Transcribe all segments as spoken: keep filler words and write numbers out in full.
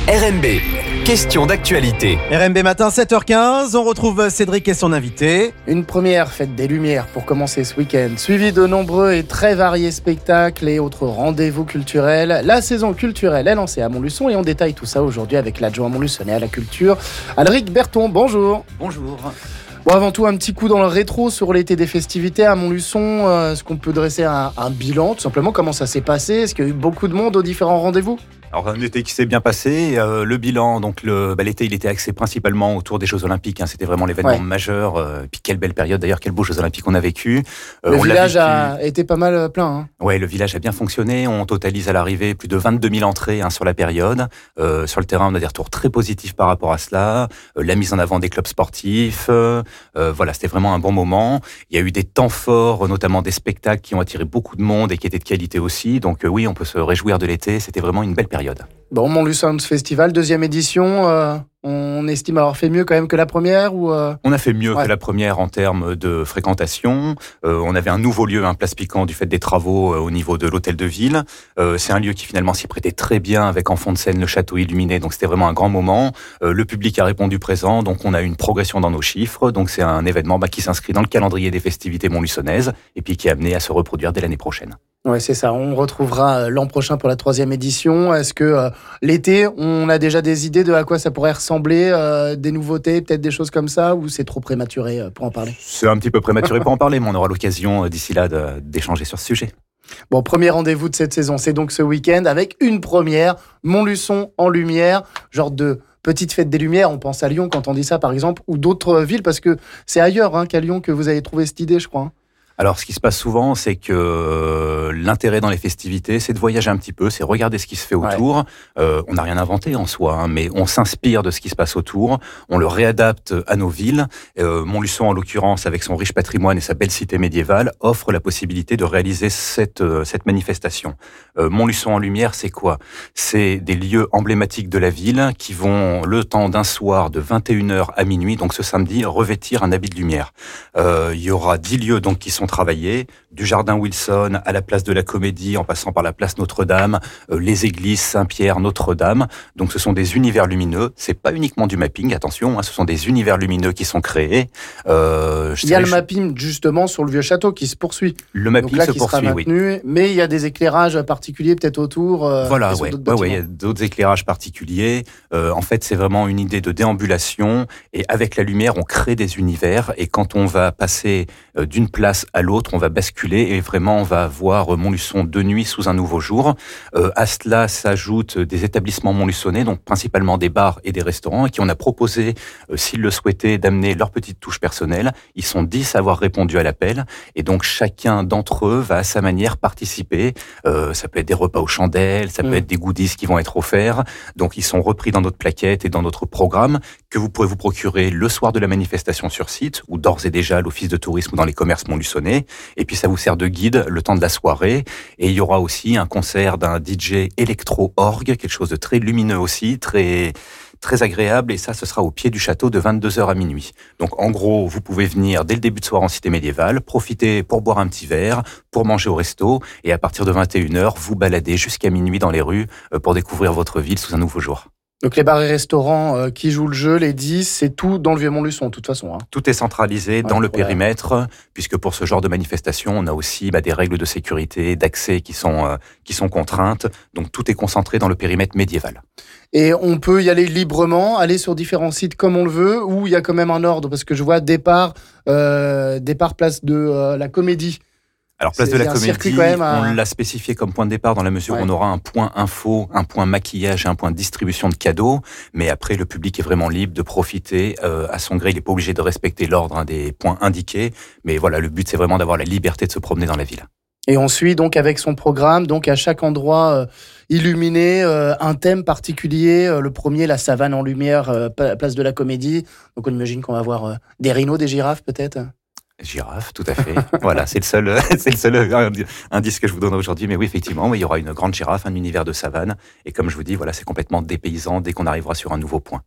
R M B, question d'actualité. R M B matin, sept heures quinze, on retrouve Cédric et son invité. Une première fête des Lumières pour commencer ce week-end, suivi de nombreux et très variés spectacles et autres rendez-vous culturels. La saison culturelle est lancée à Montluçon et on détaille tout ça aujourd'hui avec l'adjoint montluçonnais à la culture, Alric Berton. Bonjour. Bonjour. Bon, avant tout, un petit coup dans le rétro sur l'été des festivités à Montluçon. Euh, est-ce qu'on peut dresser un, un bilan, tout simplement, comment ça s'est passé? Est-ce qu'il y a eu beaucoup de monde aux différents rendez-vous? Alors, un été qui s'est bien passé. Euh, le bilan, donc le, bah, l'été, il était axé principalement autour des Jeux Olympiques. Hein, c'était vraiment l'événement Ouais. majeur. Euh, et puis quelle belle période d'ailleurs, quels beaux Jeux Olympiques on a vécu. Euh, Le on l'a village vécu... a été pas mal plein. Hein. Ouais, le village a bien fonctionné. On totalise à l'arrivée plus de vingt-deux mille entrées hein, sur la période. Euh, sur le terrain, on a des retours très positifs par rapport à cela. Euh, la mise en avant des clubs sportifs. Euh, euh, voilà, c'était vraiment un bon moment. Il y a eu des temps forts, notamment des spectacles qui ont attiré beaucoup de monde et qui étaient de qualité aussi. Donc euh, oui, on peut se réjouir de l'été. C'était vraiment une belle période. Bon, Montluçon Festival, deuxième édition. Euh, on estime avoir fait mieux quand même que la première ou euh... On a fait mieux Ouais. que la première en termes de fréquentation. Euh, on avait un nouveau lieu, un Place Piquant, du fait des travaux euh, au niveau de l'hôtel de ville. Euh, c'est un lieu qui finalement s'y prêtait très bien avec en fond de scène le château illuminé. Donc c'était vraiment un grand moment. Euh, le public a répondu présent. Donc on a une progression dans nos chiffres. Donc c'est un événement bah, qui s'inscrit dans le calendrier des festivités montluçonnaises et puis qui est amené à se reproduire dès l'année prochaine. Ouais, c'est ça. On retrouvera euh, l'an prochain pour la troisième édition. Est-ce que euh, l'été, on a déjà des idées de à quoi ça pourrait ressembler, euh, des nouveautés, peut-être des choses comme ça, ou c'est trop prématuré euh, pour en parler? C'est un petit peu prématuré pour en parler, mais on aura l'occasion euh, d'ici là de- d'échanger sur ce sujet. Bon, premier rendez-vous de cette saison, c'est donc ce week-end avec une première, Montluçon en lumière, genre de petite fête des Lumières. On pense à Lyon quand on dit ça, par exemple, ou d'autres villes, parce que c'est ailleurs hein, qu'à Lyon que vous avez trouvé cette idée, je crois. Hein. Alors, ce qui se passe souvent, c'est que euh, l'intérêt dans les festivités, c'est de voyager un petit peu, c'est regarder ce qui se fait autour. Ouais. Euh, on n'a rien inventé en soi, hein, mais on s'inspire de ce qui se passe autour, on le réadapte à nos villes. Euh, Montluçon, en l'occurrence, avec son riche patrimoine et sa belle cité médiévale, offre la possibilité de réaliser cette, euh, cette manifestation. Euh, Montluçon en lumière, c'est quoi? C'est des lieux emblématiques de la ville qui vont, le temps d'un soir de vingt et une heures à minuit, donc ce samedi, revêtir un habit de lumière. Euh, il y aura dix lieux donc qui sont travaillés, du jardin Wilson à la place de la Comédie, en passant par la place Notre-Dame, euh, les églises Saint-Pierre, Notre-Dame. Donc ce sont des univers lumineux. C'est pas uniquement du mapping, attention, hein, ce sont des univers lumineux qui sont créés. Euh, il y a le mapping justement sur le vieux château qui se poursuit. Le mapping donc là, se qui poursuit, sera maintenu, oui. Mais il y a des éclairages particuliers peut-être autour. Euh, voilà, ouais, ouais, ouais, il y a d'autres éclairages particuliers. Euh, en fait, c'est vraiment une idée de déambulation et avec la lumière, on crée des univers et quand on va passer euh, d'une place à l'autre, on va basculer et vraiment on va voir Montluçon de nuit sous un nouveau jour. Euh, à cela s'ajoutent des établissements montluçonnais, donc principalement des bars et des restaurants, à qui on a proposé, euh, s'ils le souhaitaient, d'amener leur petite touche personnelle. Ils sont dix à avoir répondu à l'appel et donc chacun d'entre eux va à sa manière participer. Euh, ça peut être des repas aux chandelles, ça peut mmh. être des goodies qui vont être offerts. Donc ils sont repris dans notre plaquette et dans notre programme que vous pourrez vous procurer le soir de la manifestation sur site ou d'ores et déjà à l'office de tourisme ou dans les commerces montluçonnais. Et puis ça vous sert de guide le temps de la soirée. Et il y aura aussi un concert d'un D J électro-orgue, quelque chose de très lumineux aussi, très très agréable. Et ça, ce sera au pied du château de vingt-deux heures à minuit. Donc en gros, vous pouvez venir dès le début de soirée en cité médiévale, profiter pour boire un petit verre, pour manger au resto. Et à partir de vingt et une heures, vous balader jusqu'à minuit dans les rues pour découvrir votre ville sous un nouveau jour. Donc les bars et restaurants euh, qui jouent le jeu, les dix, c'est tout dans le Vieux-Montluçon, de toute façon. Hein. Tout est centralisé ouais, dans le ouais. périmètre, puisque pour ce genre de manifestation, on a aussi bah, des règles de sécurité, d'accès qui sont, euh, qui sont contraintes. Donc tout est concentré dans le périmètre médiéval. Et on peut y aller librement, aller sur différents sites comme on le veut, ou il y a quand même un ordre, parce que je vois départ, euh, départ place de euh, la Comédie. Alors, place c'est, de la Comédie, à... on l'a spécifié comme point de départ dans la mesure ouais. où on aura un point info, un point maquillage et un point distribution de cadeaux. Mais après, le public est vraiment libre de profiter euh, à son gré. Il n'est pas obligé de respecter l'ordre hein, des points indiqués. Mais voilà, le but, c'est vraiment d'avoir la liberté de se promener dans la ville. Et on suit donc avec son programme, donc à chaque endroit euh, illuminé, euh, un thème particulier. Euh, le premier, la savane en lumière, euh, place de la Comédie. Donc on imagine qu'on va voir euh, des rhinos, des girafes peut-être. Girafe, tout à fait. Voilà, c'est le seul, c'est le seul indice que je vous donne aujourd'hui. Mais oui, effectivement, il y aura une grande girafe, un univers de savane. Et comme je vous dis, voilà, c'est complètement dépaysant dès qu'on arrivera sur un nouveau point.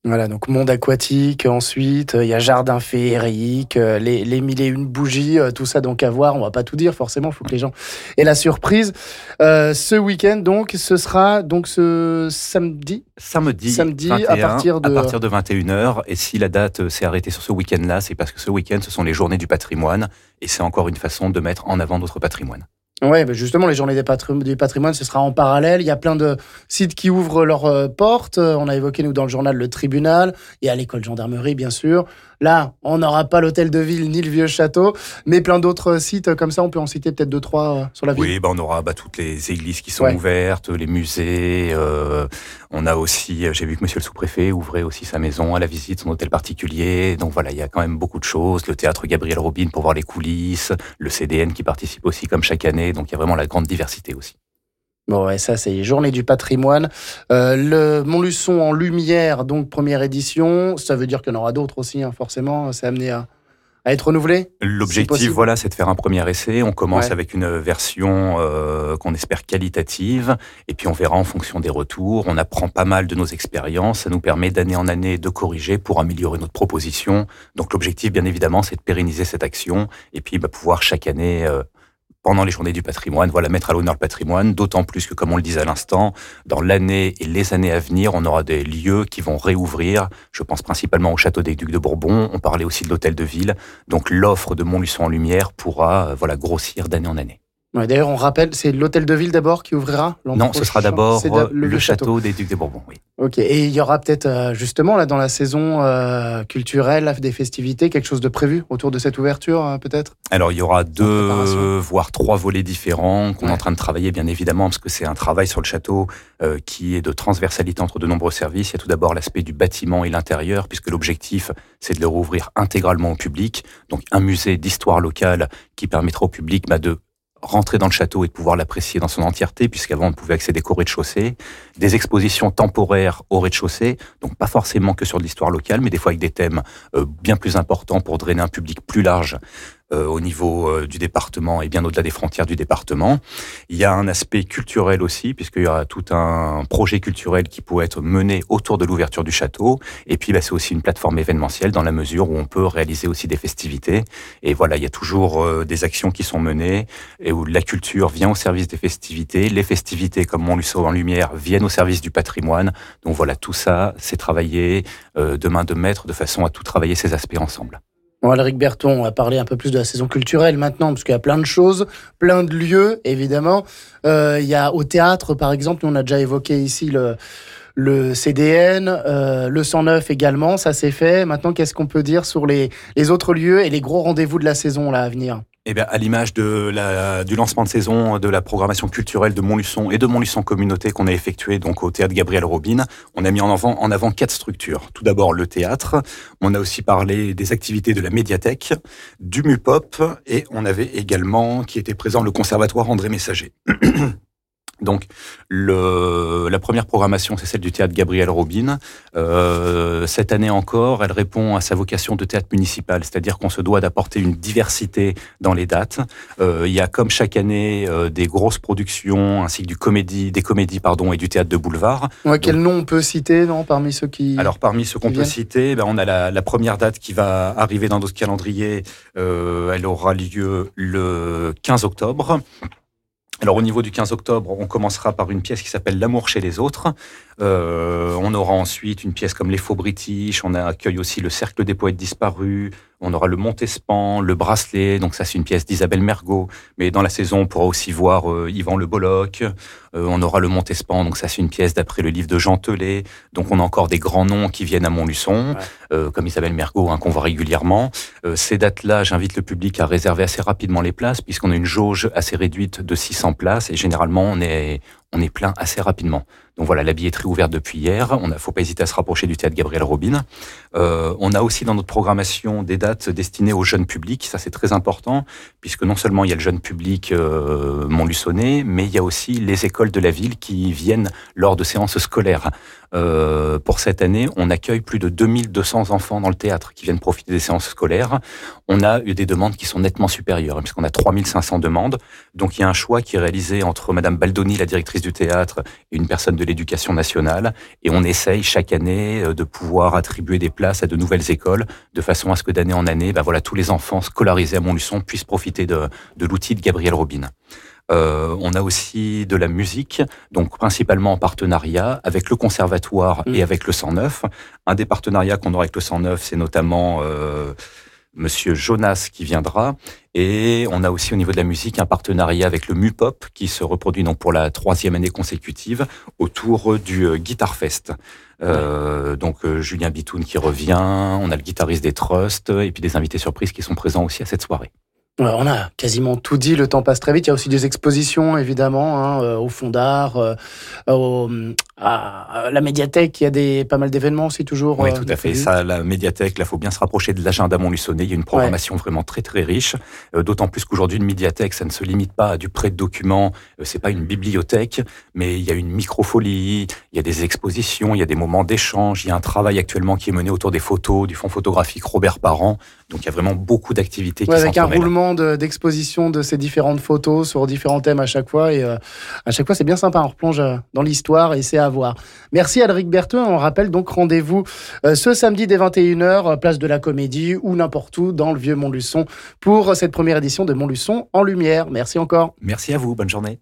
Voilà, donc monde aquatique, ensuite, il y a jardin féerique, les, les mille et une bougies, tout ça donc à voir. On va pas tout dire, forcément, il faut que les gens aient la surprise. Euh, ce week-end, donc, ce sera donc ce samedi Samedi, Samedi vingt et un, à partir de... à partir de vingt et une heures. Et si la date s'est arrêtée sur ce week-end-là, c'est parce que ce week-end, ce sont les journées du patrimoine. Et c'est encore une façon de mettre en avant notre patrimoine. Ouais, bah justement, les journées des patrim- du patrimoine, ce sera en parallèle. Il y a plein de sites qui ouvrent leurs euh, portes. On a évoqué, nous, dans le journal, le tribunal. Et à l'école gendarmerie, bien sûr. Là, on n'aura pas l'hôtel de ville ni le vieux château, mais plein d'autres sites comme ça. On peut en citer peut-être deux, trois euh, sur la ville. Oui, bah on aura bah, toutes les églises qui sont Ouais. ouvertes, les musées. Euh, on a aussi, j'ai vu que monsieur le sous-préfet ouvrait aussi sa maison à la visite, son hôtel particulier. Donc voilà, il y a quand même beaucoup de choses. Le théâtre Gabriel Robin pour voir les coulisses. Le C D N qui participe aussi comme chaque année. Donc il y a vraiment la grande diversité aussi. Bon, ouais, ça, c'est les journées du patrimoine. Euh, le Montluçon en lumière, donc première édition. Ça veut dire qu'il y en aura d'autres aussi, hein, forcément. C'est amené à, à être renouvelé. L'objectif, voilà, c'est de faire un premier essai. On commence Ouais. avec une version euh, qu'on espère qualitative, et puis on verra en fonction des retours. On apprend pas mal de nos expériences. Ça nous permet d'année en année de corriger pour améliorer notre proposition. Donc l'objectif, bien évidemment, c'est de pérenniser cette action, et puis bah, pouvoir chaque année, euh, pendant les journées du patrimoine, voilà, mettre à l'honneur le patrimoine. D'autant plus que, comme on le disait à l'instant, dans l'année et les années à venir, on aura des lieux qui vont réouvrir. Je pense principalement au château des Ducs de Bourbon. On parlait aussi de l'hôtel de ville. Donc l'offre de Montluçon en lumière pourra, euh, voilà, grossir d'année en année. Ouais, d'ailleurs, on rappelle, c'est l'hôtel de ville d'abord qui ouvrira l'an Non, ce sera prochain. d'abord C'est euh, de- le, vieux château des Ducs de Bourbon, oui. Ok, et il y aura peut-être euh, justement là dans la saison euh, culturelle, là, des festivités, quelque chose de prévu autour de cette ouverture, euh, peut-être. Alors, il y aura deux, préparation. voire trois volets différents qu'on Ouais. est en train de travailler, bien évidemment, parce que c'est un travail sur le château euh, qui est de transversalité entre de nombreux services. Il y a tout d'abord l'aspect du bâtiment et l'intérieur, puisque l'objectif, c'est de le rouvrir intégralement au public. Donc, un musée d'histoire locale qui permettra au public bah, de rentrer dans le château et de pouvoir l'apprécier dans son entièreté, puisqu'avant on ne pouvait accéder qu'au rez-de-chaussée. Des expositions temporaires au rez-de-chaussée, donc pas forcément que sur de l'histoire locale, mais des fois avec des thèmes euh, bien plus importants pour drainer un public plus large euh, au niveau euh, du département et bien au-delà des frontières du département. Il y a un aspect culturel aussi, puisqu'il y aura tout un projet culturel qui pourrait être mené autour de l'ouverture du château. Et puis, bah, c'est aussi une plateforme événementielle dans la mesure où on peut réaliser aussi des festivités. Et voilà, il y a toujours euh, des actions qui sont menées et où la culture vient au service des festivités. Les festivités, comme Montluçon en lumière, viennent au service du patrimoine. Donc voilà, tout ça, c'est travaillé euh, de main de maître de façon à tout travailler ces aspects ensemble. Bon, Alric Berton, on va parler un peu plus de la saison culturelle maintenant, parce qu'il y a plein de choses, plein de lieux, évidemment. Euh, il y a au théâtre, par exemple, on a déjà évoqué ici le, le C D N, euh, le cent neuf également, ça c'est fait. Maintenant, qu'est-ce qu'on peut dire sur les, les autres lieux et les gros rendez-vous de la saison là, à venir ? Eh bien, à l'image de la, du lancement de saison de la programmation culturelle de Montluçon et de Montluçon Communauté qu'on a effectué donc au théâtre Gabriel Robin, on a mis en avant, en avant quatre structures. Tout d'abord, le théâtre. On a aussi parlé des activités de la médiathèque, du MUPOP, et on avait également, qui était présent, le conservatoire André Messager. Donc, le, la première programmation, c'est celle du théâtre Gabriel Robin. Euh, cette année encore, elle répond à sa vocation de théâtre municipal, c'est-à-dire qu'on se doit d'apporter une diversité dans les dates. Euh, il y a, comme chaque année, euh, des grosses productions, ainsi que du comédie, des comédies pardon, et du théâtre de boulevard. Ouais, quel nom on peut citer, non, parmi ceux qui... Alors, parmi ceux qu'on peut viennent. citer, ben, on a la, la première date qui va arriver dans notre calendrier. Euh, elle aura lieu le quinze octobre. Alors, au niveau du quinze octobre, on commencera par une pièce qui s'appelle L'amour chez les autres. Euh, on aura ensuite une pièce comme Les Faux British. On accueille aussi le Cercle des poètes disparus. On aura le Montespan, le Bracelet. Donc ça, c'est une pièce d'Isabelle Mergot. Mais dans la saison, on pourra aussi voir euh, Yvan Le Bolloc. Euh, on aura le Montespan. Donc ça, c'est une pièce d'après le livre de Jean Telet. Donc on a encore des grands noms qui viennent à Montluçon, ouais. euh, comme Isabelle Mergot, hein, qu'on voit régulièrement. Euh, ces dates-là, j'invite le public à réserver assez rapidement les places, puisqu'on a une jauge assez réduite de six cents places. Et généralement, on est, on est plein assez rapidement. Donc voilà, la billetterie ouverte depuis hier. On ne faut pas hésiter à se rapprocher du théâtre Gabriel Robin. Euh, on a aussi dans notre programmation des dates destinées au jeune public. Ça, c'est très important, puisque non seulement il y a le jeune public euh, montluçonnais, mais il y a aussi les écoles de la ville qui viennent lors de séances scolaires. Euh, pour cette année, on accueille plus de deux mille deux cents enfants dans le théâtre qui viennent profiter des séances scolaires. On a eu des demandes qui sont nettement supérieures, puisqu'on a trois mille cinq cents demandes. Donc il y a un choix qui est réalisé entre Madame Baldoni, la directrice du théâtre, et une personne de l'éducation nationale. Et on essaye chaque année de pouvoir attribuer des places à de nouvelles écoles, de façon à ce que d'année en année, ben voilà, tous les enfants scolarisés à Montluçon puissent profiter de, de l'outil de Gabriel Robin. Euh, on a aussi de la musique, donc principalement en partenariat avec le Conservatoire mmh. et avec le cent neuf. Un des partenariats qu'on aura avec le cent neuf, c'est notamment euh, Monsieur Jonas qui viendra. Et on a aussi au niveau de la musique un partenariat avec le Mupop qui se reproduit donc pour la troisième année consécutive autour du euh, Guitar Fest. Euh, ouais. Donc euh, Julien Bitoun qui revient, on a le guitariste des Trusts et puis des invités surprises qui sont présents aussi à cette soirée. On a quasiment tout dit, le temps passe très vite. Il y a aussi des expositions, évidemment, hein, au Fond d'Art, euh, au, à la médiathèque. Il y a des, pas mal d'événements aussi, toujours. Oui, euh, tout à fait. Ça, la médiathèque, là, il faut bien se rapprocher de l'agenda montluçonnais. Il y a une programmation ouais. vraiment très, très riche. Euh, d'autant plus qu'aujourd'hui, une médiathèque, ça ne se limite pas à du prêt de documents. Euh, c'est pas une bibliothèque, mais il y a une microfolie, il y a des expositions, il y a des moments d'échange. Il y a un travail actuellement qui est mené autour des photos, du fonds photographique Robert Parent. Donc, il y a vraiment beaucoup d'activités qui ouais, avec s'entremêlent. Un roulement de, d'exposition de ces différentes photos sur différents thèmes à chaque fois. Et euh, à chaque fois, c'est bien sympa. On replonge dans l'histoire et c'est à voir. Merci Alric Bertheux. On rappelle donc rendez-vous euh, ce samedi dès vingt et une heures, place de la Comédie ou n'importe où dans le vieux Montluçon pour cette première édition de Montluçon en lumière. Merci encore. Merci à vous. Bonne journée.